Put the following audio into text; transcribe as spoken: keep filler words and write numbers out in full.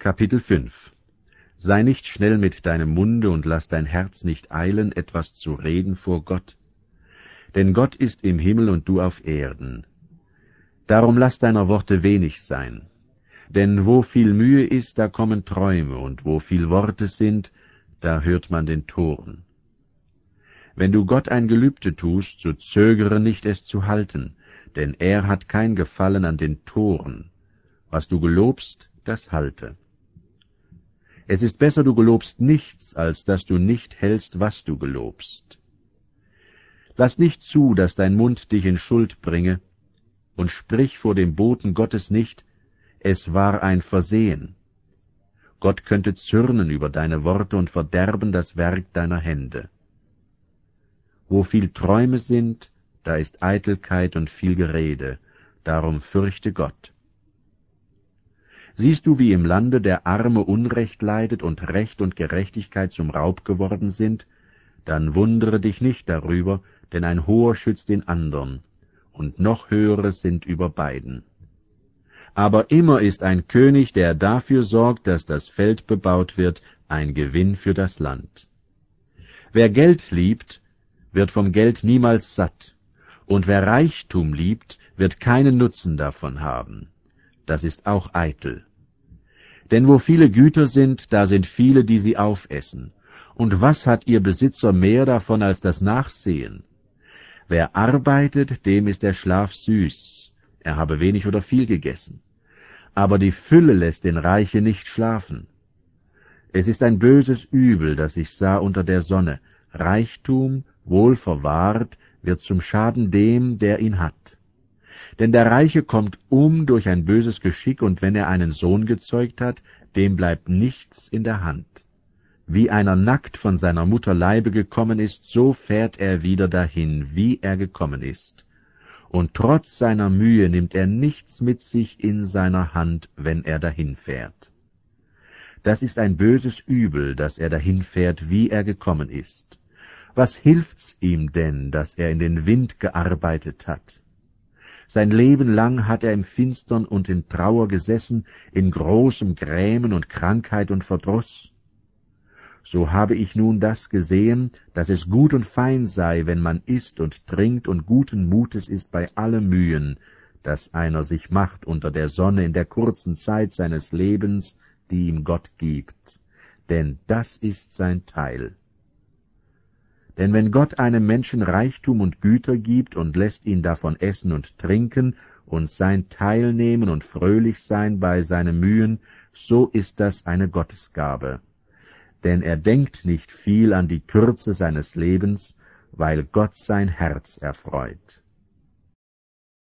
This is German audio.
Kapitel fünf. Sei nicht schnell mit deinem Munde und lass dein Herz nicht eilen, etwas zu reden vor Gott. Denn Gott ist im Himmel und du auf Erden. Darum lass deiner Worte wenig sein. Denn wo viel Mühe ist, da kommen Träume, und wo viel Worte sind, da hört man den Toren. Wenn du Gott ein Gelübde tust, so zögere nicht, es zu halten, denn er hat kein Gefallen an den Toren. Was du gelobst, das halte. Es ist besser, du gelobst nichts, als dass du nicht hältst, was du gelobst. Lass nicht zu, dass dein Mund dich in Schuld bringe, und sprich vor dem Boten Gottes nicht, es war ein Versehen. Gott könnte zürnen über deine Worte und verderben das Werk deiner Hände. Wo viel Träume sind, da ist Eitelkeit und viel Gerede, darum fürchte Gott. Siehst du, wie im Lande der Arme Unrecht leidet und Recht und Gerechtigkeit zum Raub geworden sind, dann wundere dich nicht darüber, denn ein Hoher schützt den andern, und noch Höhere sind über beiden. Aber immer ist ein König, der dafür sorgt, dass das Feld bebaut wird, ein Gewinn für das Land. Wer Geld liebt, wird vom Geld niemals satt, und wer Reichtum liebt, wird keinen Nutzen davon haben. Das ist auch eitel. Denn wo viele Güter sind, da sind viele, die sie aufessen. Und was hat ihr Besitzer mehr davon als das Nachsehen? Wer arbeitet, dem ist der Schlaf süß, er habe wenig oder viel gegessen. Aber die Fülle lässt den Reiche nicht schlafen. Es ist ein böses Übel, das ich sah unter der Sonne. Reichtum, wohl verwahrt, wird zum Schaden dem, der ihn hat. Denn der Reiche kommt um durch ein böses Geschick, und wenn er einen Sohn gezeugt hat, dem bleibt nichts in der Hand. Wie einer nackt von seiner Mutter Leibe gekommen ist, so fährt er wieder dahin, wie er gekommen ist. Und trotz seiner Mühe nimmt er nichts mit sich in seiner Hand, wenn er dahinfährt. Das ist ein böses Übel, dass er dahinfährt, wie er gekommen ist. Was hilft's ihm denn, dass er in den Wind gearbeitet hat? Sein Leben lang hat er im Finstern und in Trauer gesessen, in großem Grämen und Krankheit und Verdruss. So habe ich nun das gesehen, dass es gut und fein sei, wenn man isst und trinkt und guten Mutes ist bei allem Mühen, das einer sich macht unter der Sonne in der kurzen Zeit seines Lebens, die ihm Gott gibt. Denn das ist sein Teil. Denn wenn Gott einem Menschen Reichtum und Güter gibt und lässt ihn davon essen und trinken und sein Teil nehmen und fröhlich sein bei seinen Mühen, so ist das eine Gottesgabe. Denn er denkt nicht viel an die Kürze seines Lebens, weil Gott sein Herz erfreut.